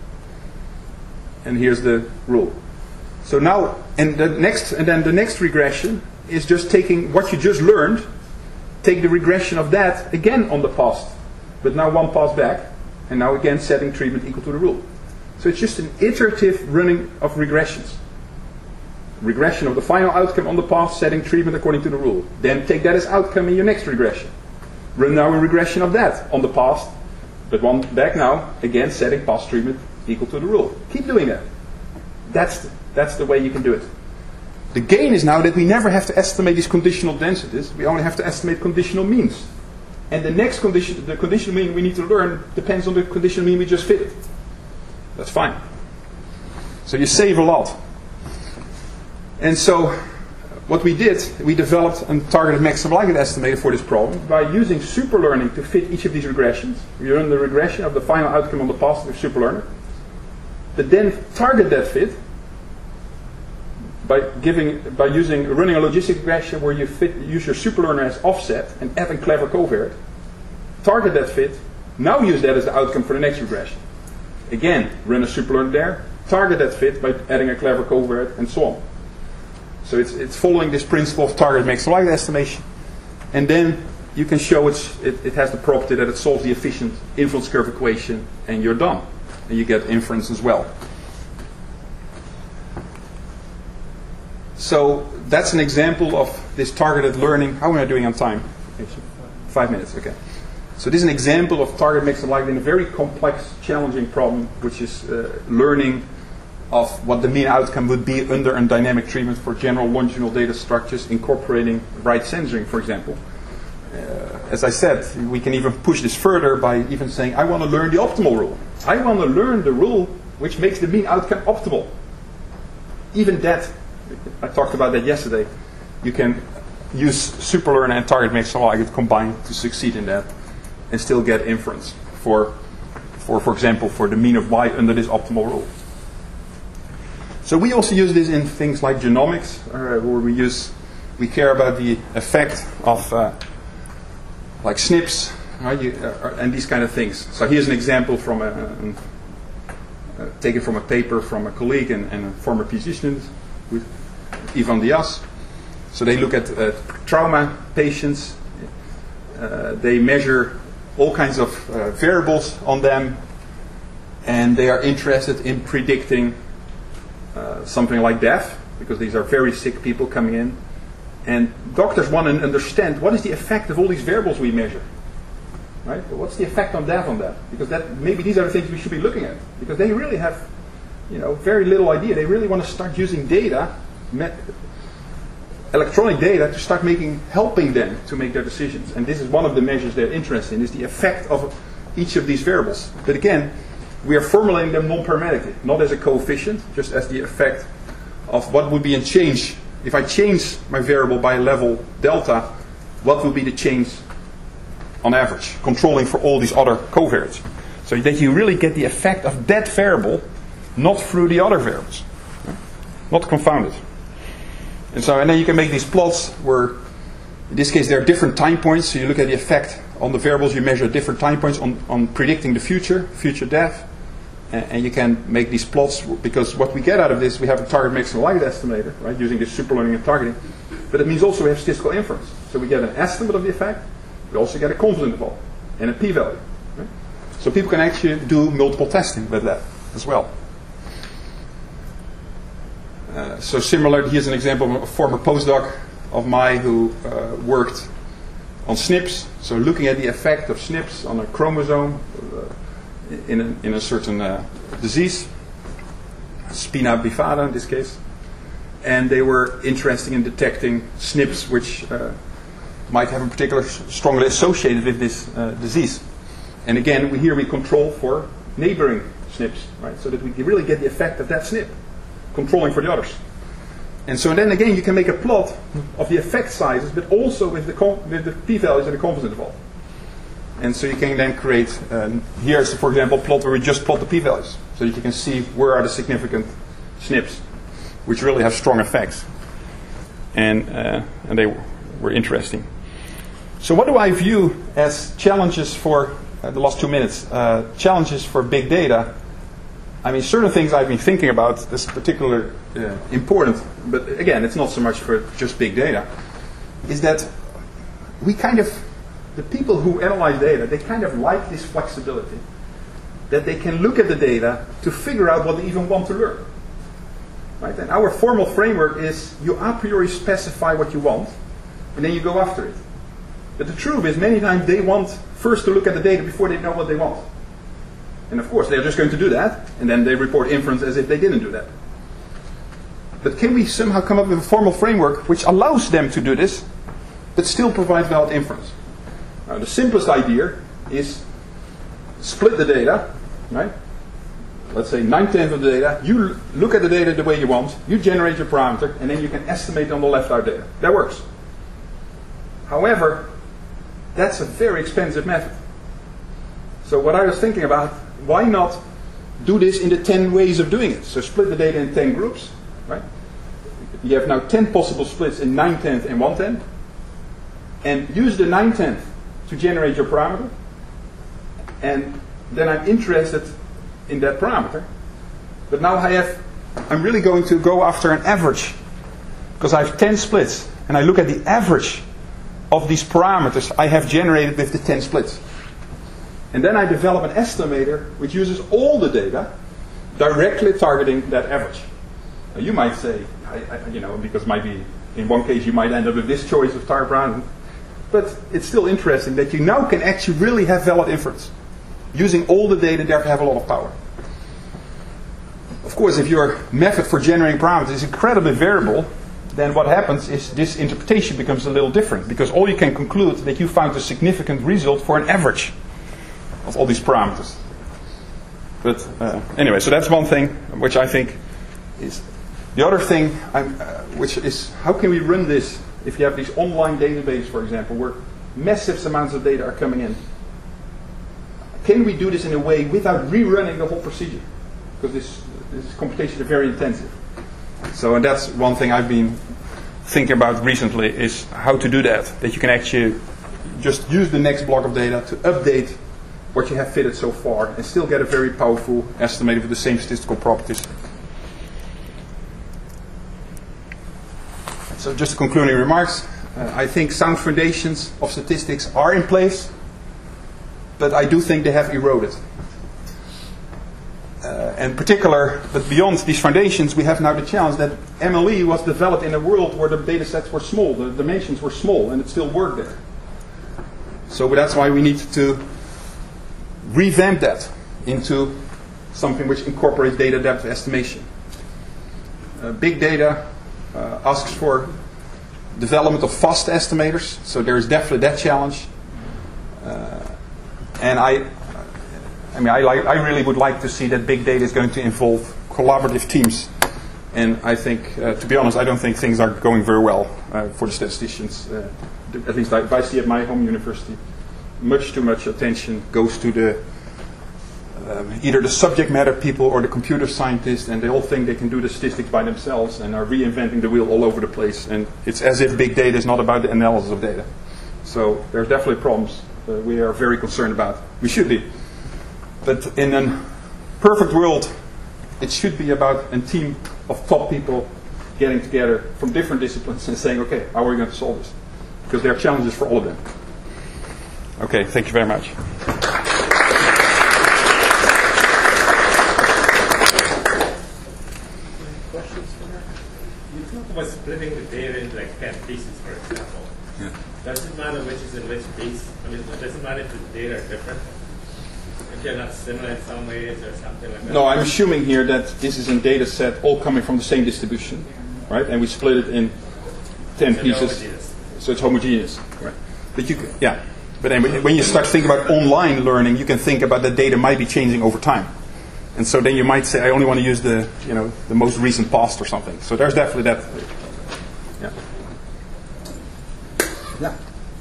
And here's the rule. So now, and the next, and then the next regression is just taking what you just learned, take the regression of that again on the past, but now one pass back, and now again setting treatment equal to the rule. So it's just an iterative running of regressions. Regression of the final outcome on the past, setting treatment according to the rule. Then take that as outcome in your next regression. Run now a regression of that on the past, but one back now, again setting past treatment equal to the rule. Keep doing that. That's the, that's the way you can do it. The gain is now that we never have to estimate these conditional densities. We only have to estimate conditional means. And the next condition, the conditional mean we need to learn depends on the conditional mean we just fitted. That's fine. So you save a lot. And so what we did, we developed a targeted maximum likelihood estimator for this problem by using superlearning to fit each of these regressions. We run the regression of the final outcome on the past with superlearner, but then target that fit by giving by using running a logistic regression where you fit use your superlearner as offset and add a clever covariate. Target that fit. Now use that as the outcome for the next regression. Again, run a superlearner there. Target that fit by adding a clever covariate, and so on. So it's it's following this principle of target maximum likelihood estimation, and then you can show it's, it it has the property that it solves the efficient inference curve equation, and you're done, and you get inference as well. So that's an example of this targeted learning. How am I doing on time? Five minutes, okay. So this is an example of target maximum likelihood in a very complex, challenging problem, which is uh, learning of what the mean outcome would be under a dynamic treatment for general longitudinal data structures, incorporating right censoring, for example. Uh, as I said, we can even push this further by even saying, I want to learn the optimal rule. I want to learn the rule which makes the mean outcome optimal. Even that, I talked about that yesterday, you can use superlearner and target maximum likelihood combined to succeed in that. and still get inference for, for, for example, for the mean of y under this optimal rule. So we also use this in things like genomics, uh, where we use, we care about the effect of uh, like S N Ps, right? You, uh, and these kind of things. So here's an example from a, an, uh, taken from a paper from a colleague and, and a former PhD student, with Ivan Diaz. So they look at uh, trauma patients. Uh, they measure all kinds of uh, variables on them, and they are interested in predicting uh, something like death, because these are very sick people coming in. And doctors want to understand what is the effect of all these variables we measure. Right? What's the effect on death on that? Because that maybe these are the things we should be looking at. Because they really have, you know, very little idea. They really want to start using data, me- electronic data, to start making, helping them to make their decisions. And this is one of the measures they're interested in, is the effect of each of these variables. But again, we are formulating them non-parametrically, not as a coefficient, just as the effect of what would be a change. If I change my variable by a level delta, what will be the change on average, controlling for all these other covariates? So that you really get the effect of that variable, not through the other variables, not confounded. And so, and then you can make these plots where, in this case, there are different time points. So you look at the effect on the variables you measure at different time points on, on predicting the future, future death. And, and you can make these plots, because what we get out of this, we have a target maximum likelihood estimator, right, using this superlearning and targeting. But it means also we have statistical inference. So we get an estimate of the effect. We also get a confidence interval and a p-value. Right? So people can actually do multiple testing with that as well. Uh, so similar, here's an example of a former postdoc of mine who uh, worked on S N Ps. So looking at the effect of S N Ps on a chromosome uh, in, a, in a certain uh, disease, spina bifida in this case. And they were interested in detecting S N Ps which uh, might have a particular strongly associated with this uh, disease. And again, we, here we control for neighboring S N Ps, right? So that we really get the effect of that S N P, controlling for the others. And so then again, you can make a plot of the effect sizes, but also with the, con- with the p-values and the confidence interval. And so you can then create, uh, here's for example a plot where we just plot the p-values, so that you can see where are the significant S N Ps, which really have strong effects. And, uh, and they were interesting. So what do I view as challenges for, uh, the last two minutes, uh, challenges for big data? I mean, certain things I've been thinking about is particularly uh, important, but again, it's not so much for just big data, is that we kind of, the people who analyze data, they kind of like this flexibility, that they can look at the data to figure out what they even want to learn. Right? And our formal framework is you a priori specify what you want, and then you go after it. But the truth is, many times they want first to look at the data before they know what they want. And of course, they're just going to do that, and then they report inference as if they didn't do that. But can we somehow come up with a formal framework which allows them to do this, but still provides valid inference? Now, the simplest idea is split the data, right? Let's say nine-tenths of the data. You look at the data the way you want, you generate your parameter, and then you can estimate on the left-out data. That works. However, that's a very expensive method. So what I was thinking about, why not do this in the ten ways of doing it? So split the data in ten groups, right? You have now ten possible splits in nine-tenths and one-tenth. And use the nine-tenth to generate your parameter. And then I'm interested in that parameter. But now I have, I'm really going to go after an average. Because I have ten splits. And I look at the average of these parameters I have generated with the ten splits. And then I develop an estimator which uses all the data, directly targeting that average. Now you might say, I, I, you know, because might be in one case you might end up with this choice of target parameter, but it's still interesting that you now can actually really have valid inference, using all the data, therefore have a lot of power. Of course, if your method for generating parameters is incredibly variable, then what happens is this interpretation becomes a little different, because all you can conclude that you found a significant result for an average of all these parameters. But uh, anyway, so that's one thing which I think is. The other thing, I'm, uh, which is how can we run this if you have these online databases, for example, where massive amounts of data are coming in. can we do this in a way without rerunning the whole procedure? Because this, this computations are very intensive. So, and that's one thing I've been thinking about recently, is how to do that. That you can actually just use the next block of data to update what you have fitted so far and still get a very powerful estimator with the same statistical properties. So just concluding remarks. Uh, I think sound foundations of statistics are in place, but I do think they have eroded. Uh, in particular, but beyond these foundations, we have now the challenge that M L E was developed in a world where the data sets were small, the dimensions were small, and it still worked there. So that's why we need to revamp that into something which incorporates data depth estimation. Uh, big data uh, asks for development of fast estimators, so there is definitely that challenge. Uh, and I, I mean, I, like, I really would like to see that big data is going to involve collaborative teams. And I think, uh, to be honest, I don't think things are going very well uh, for the statisticians. Uh, at least I, I see at my home university, much too much attention goes to the um, either the subject matter people or the computer scientists, and they all think they can do the statistics by themselves and are reinventing the wheel all over the place. And it's as if big data is not about the analysis of data. So there's definitely problems uh, we are very concerned about. We should be. But in a perfect world, it should be about a team of top people getting together from different disciplines and saying, okay, how are we going to solve this? Because there are challenges for all of them. Okay, thank you very much. Questions for her? You talk about splitting the data into like ten pieces, for example. Yeah. Does it matter which is in which piece? I mean, does it matter if the data are different? If they're not similar in some ways or something like that? No, I'm assuming here that this is a data set all coming from the same distribution, right? And we split it in ten So pieces, homogeneous. so it's homogeneous, right? But you, can, yeah. But then when you start thinking about online learning, you can think about the data might be changing over time, and so then you might say, I only want to use the, you know, the most recent past or something. So there's definitely that. Yeah. Yeah.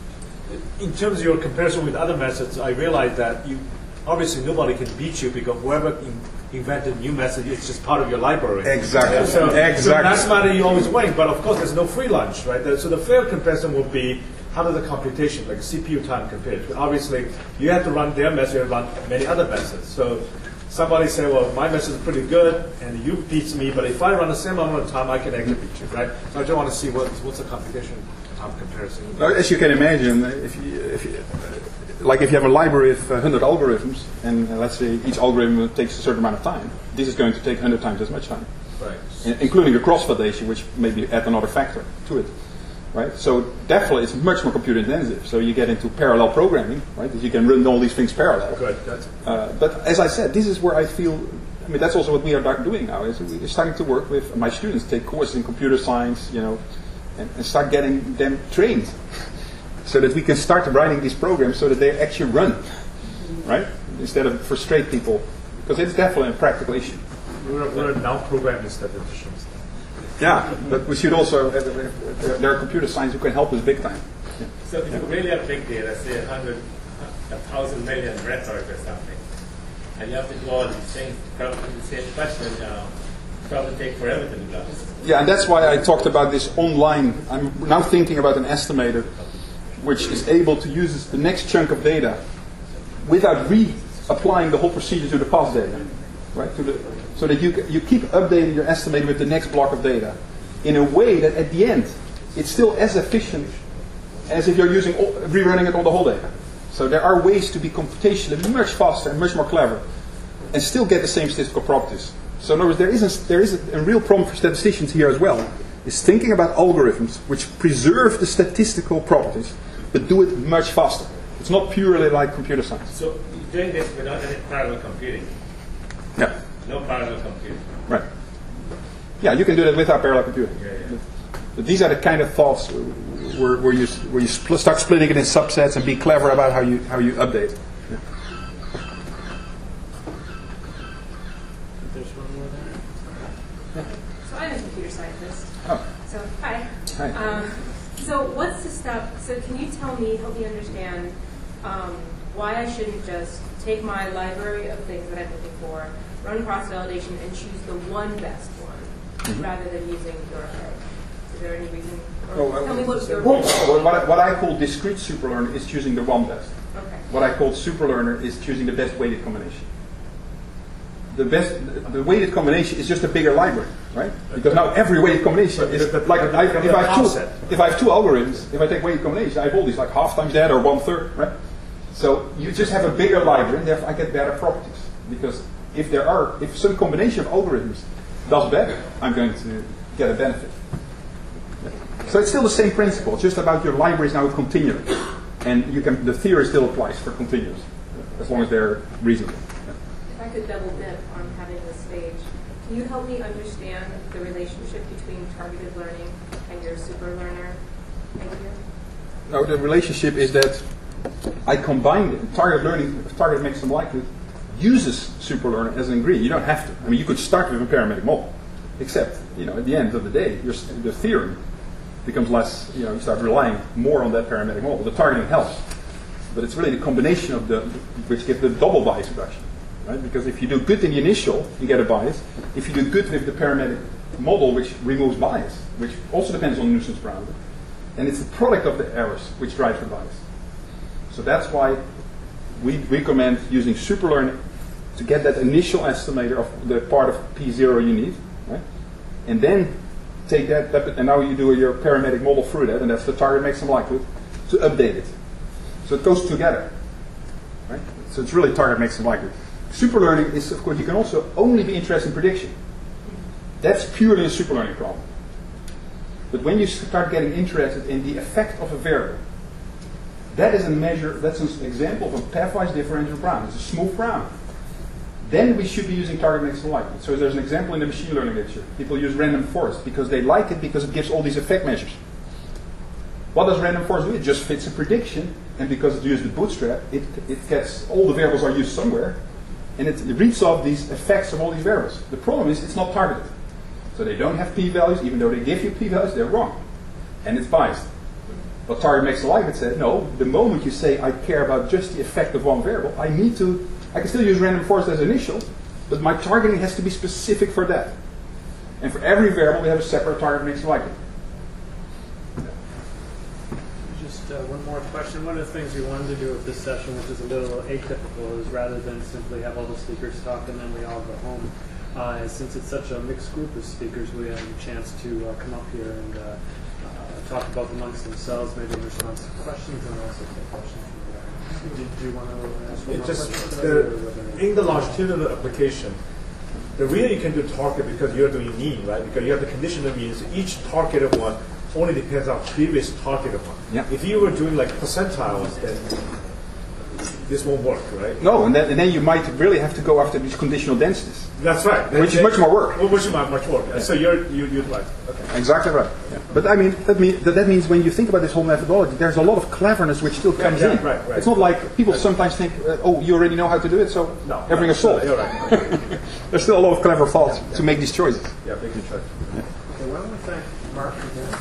In terms of your comparison with other methods, I realize that you obviously nobody can beat you because whoever in, invented new method, it's just part of your library. Exactly. So, Exactly. so that's matter you always win, but of course there's no free lunch, right? So the fair comparison would be how does the computation, like C P U time, compare? Obviously, you have to run their method, you have to run many other methods. So somebody say, well, my method is pretty good, and you beat me, but if I run the same amount of time, I can actually beat you, right? So I just want to see what, what's the computation time comparison. Now, as you can imagine, if you, if you, like if you have a library of uh, one hundred algorithms, and uh, let's say each algorithm takes a certain amount of time, this is going to take one hundred times as much time, Right. in, including a cross-validation, which maybe add another factor to it, right? So definitely it's much more computer intensive. So you get into parallel programming, right? That you can run all these things parallel. Good. That's Uh, but as I said, this is where I feel, I mean, that's also what we are doing now, is we're starting to work with my students, take courses in computer science, you know, and, and start getting them trained so that we can start writing these programs so that they actually run, right? Instead of frustrate people, because it's definitely a practical issue. we're, we're now programming statisticians. Yeah, but we should also, uh, uh, there are computer science who can help us big time. So if you really have big data, say a hundred, a thousand million records or something, and you have to do all these things, probably the same question, uh, probably take forever to do that. Yeah, and that's why I talked about this online. I'm now thinking about an estimator which is able to use the next chunk of data without reapplying the whole procedure to the past data, right? To the, so that you you keep updating your estimator with the next block of data in a way that at the end it's still as efficient as if you're using all, rerunning it on the whole data. So there are ways to be computationally much faster and much more clever and still get the same statistical properties. So in other words, there is a, there is a, a real problem for statisticians here as well, is thinking about algorithms which preserve the statistical properties but do it much faster. It's not purely like computer science. So you're doing this without any parallel computing. Yeah. No parallel computing. Right. Yeah, you can do that without parallel computing. Yeah, yeah. But these are the kind of thoughts where, where you where you spl- start splitting it in subsets and be clever about how you how you update. Yeah. There's one more there. So I'm a computer scientist. Oh. So hi. Hi. Um, so what's the step? So can you tell me, help me understand um, why I shouldn't just take my library of things that I'm looking for, run cross-validation, and choose the one best one, Mm-hmm. rather than using your head. Is there any reason? Or Oh, uh, tell me what your Well, what, I, what I call discrete superlearner is choosing the one best. Okay. What I call superlearner is choosing the best weighted combination. The best, the weighted combination is just a bigger library, right? Because now every weighted combination But is the- the- like the- I, the if I have two, offset. if I have two algorithms, if I take weighted combination, I have all these like half times that or one third, right? So you just have a bigger library, and therefore I get better properties. Because if there are, if some combination of algorithms does better, I'm going to get a benefit. So it's still the same principle. It's just about your library is now a continuum, and you can the theory still applies for continuums, as long as they're reasonable. If I could double dip on having this stage, can you help me understand the relationship between targeted learning and your super learner idea? No, the relationship is that I combine it. Targeted learning, targeted makes some likelihood, uses superlearner as an ingredient. You don't have to. I mean, you could start with a parametric model, except, you know, at the end of the day, your, the theory becomes less, you know, you start relying more on that parametric model. The targeting helps, but it's really the combination of the, which gives the double bias reduction, right? Because if you do good in the initial, you get a bias. If you do good with the parametric model, which removes bias, which also depends on the nuisance parameter, and it's the product of the errors which drives the bias. So that's why we recommend using superlearning to get that initial estimator of the part of P zero you need, right? And then take that, that, and now you do your parametric model through that, and that's the target makes some likelihood, to update it. So it goes together, right? So it's really target makes some likelihood. Superlearning is, of course, you can also only be interested in prediction. That's purely a superlearning problem. But when you start getting interested in the effect of a variable, that is a measure, that's an example of a pairwise differential problem. It's a smooth problem. Then we should be using target makes some likelihood. So there's an example in the machine learning literature. People use random forest because they like it because it gives all these effect measures. What does random forest do? It just fits a prediction, and because it's used with Bootstrap, it, it gets, all the variables are used somewhere, and it reads off these effects of all these variables. The problem is it's not targeted. So they don't have p-values, even though they give you p-values, they're wrong. And it's biased. But target makes a likelihood said, no, the moment you say I care about just the effect of one variable, I need to, I can still use random forest as initial, but my targeting has to be specific for that. And for every variable, we have a separate target makes a likelihood. Just uh, one more question. One of the things we wanted to do with this session, which is a little atypical, is rather than simply have all the speakers talk and then we all go home, uh, since it's such a mixed group of speakers, we have a chance to uh, come up here and uh, uh, talk about amongst themselves, maybe in response to questions, and also take questions from the audience. Did you want to ask one It more just question? the, in the longitudinal application, the reason you can do target because you're doing mean, right? Because you have the conditional means. Each targeted one only depends on previous targeted one. Yeah. If you were doing like percentiles, then this won't work, right? No, and then, and then you might really have to go after these conditional densities. That's right. Which is Then- much more work. Well, which is much much work. So you're you you'd like okay. Exactly right. Yeah. But I mean, that, mean that, that means when you think about this whole methodology, there's a lot of cleverness which still comes yeah, in. right, right. It's not like people sometimes think, uh, oh, you already know how to do it, so No, everything right. is solved. You're right. There's still a lot of clever thoughts Yeah, yeah. to make these choices. Yeah, big choice. Okay, why don't we thank Mark again?